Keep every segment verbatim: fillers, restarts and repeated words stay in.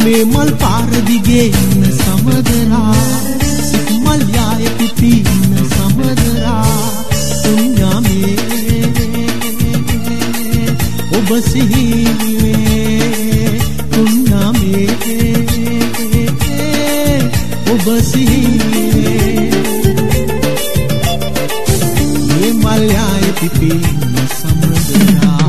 මේ මල් පාර දිගේ ඉන්න සමදරා සිත් මල් යාය පිපින්න සමදරා තුන්යාමේ ඔබ සිහිනේ තුන්යාමේ ඔබ සිහිනේ මේ මල් යාය පිපින්න සමදරා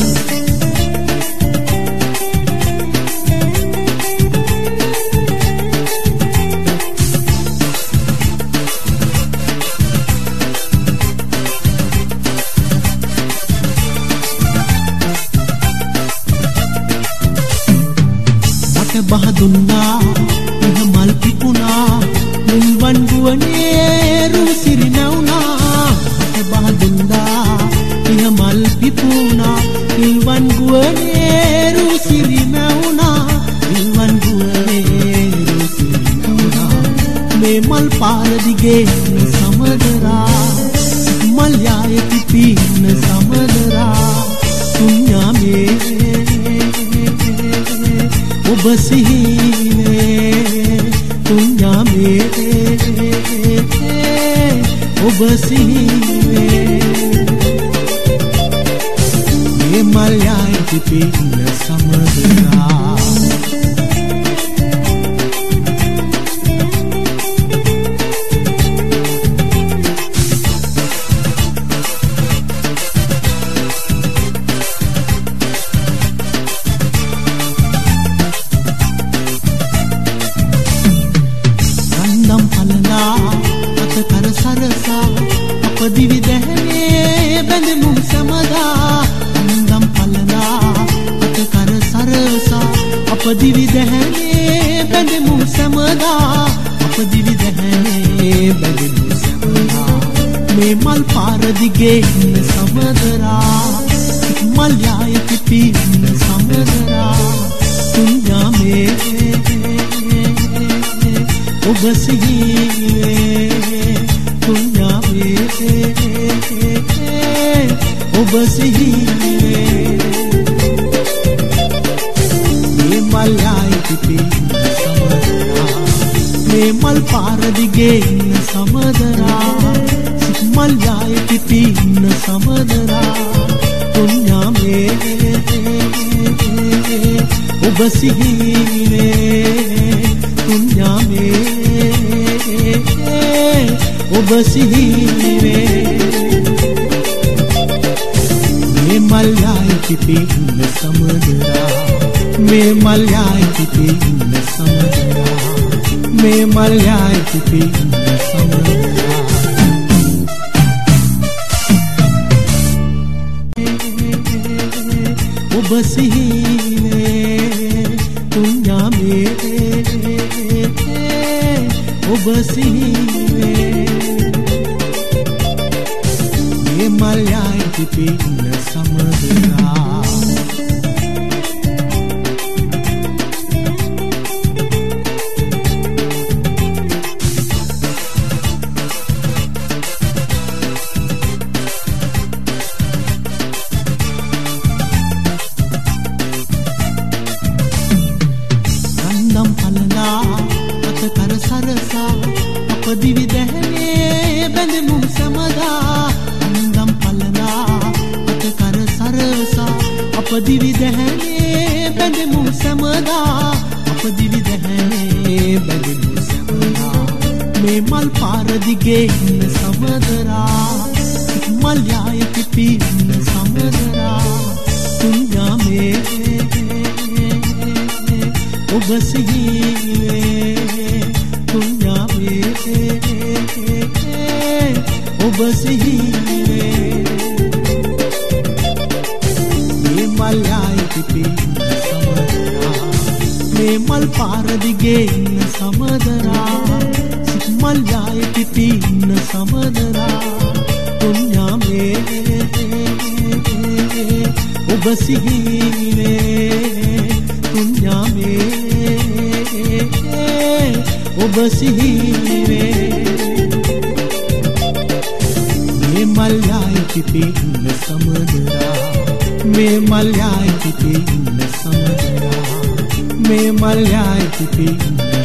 බහදුන්නා ඉහ මල් පිපුණා මුන්වන් ගුවනේ රුසිරි නැවුණා බහදුන්නා ඉහ මල් පිපුණා මුන්වන් ගුවනේ රුසිරි නැවුණා මුන්වන් ගුවනේ රුසිරි නැවුණා මේ මල් පාර දිගේ සමදරා මල් යාය පිපින්න සමදරා තුන්යාමේ ඔබ සිහිනේ තුන්යාමේ ඔබ සිහිනේ මේ මල් යාය පිපින්න සමදරා දිවි දැහැනේ බැඳමු සමදා අන්දම් පලනා අත කර සරසා අප දිවි දැහැනේ බැඳමු සමදා අප දිවි දැහැනේ බැඳමු සමදා මේ මල් පාර දිගේ ඉන්න සමදරා මල් යාය පිපින්න සමදරා තුන්යාමේ ඔබ සිහිනේ ඔබ සිහිනේ මේ මල් යාය පිපින්න සමදරා මේ මල් පාර දිගේ ඉන්න සමදරා සිත් මල් යාය පිපින්න සමදරා තුන්යාමේ ඔබ සිහිනේ තුන්යාමේ ඔබ සිහිනේ මේ මල් යාය පිපින්න සමදරා මේ මල් යාය පිපින්න සමදරා මේ මල් යාය පිපින්න සමදරා ඔබ සිහිනේ තුන්යාමේ ඔබ සිහිනේ මේ මල් යාය පිපින්න සමදරා අන්දම් පලනා අත කර සරසා අප දිවි දැහැනේ බැඳමු සමදා අන්දම් පලනා අත කර සරසා අප දිවි දැහැනේ බැඳමු සමදා අප දිවි දැහැනේ බැඳමු සමදා මේ මල් පාර දිගේ ඉන්න සමදරා මල් යාය පිපින්න සමදරා තුන්යාමේ ඔබ සිහිනේ තුන්යාමේ ඔබ සිහිනේ මේ මල් යාය පිපින්න සමදරා මේ මල් පාර දිගේ ඉන්න සමදරා සිත් මල් යාය පිපින්න සමදරා තුන්යාමේ ඔබ සිහිනේ තුන්යාමේ ඔබ සිහිනේ මේ මල් යාය පිපින්න සමදරා මේ මල් යාය පිපින්න සමදරා මේ මල් යායි පිපෙන්න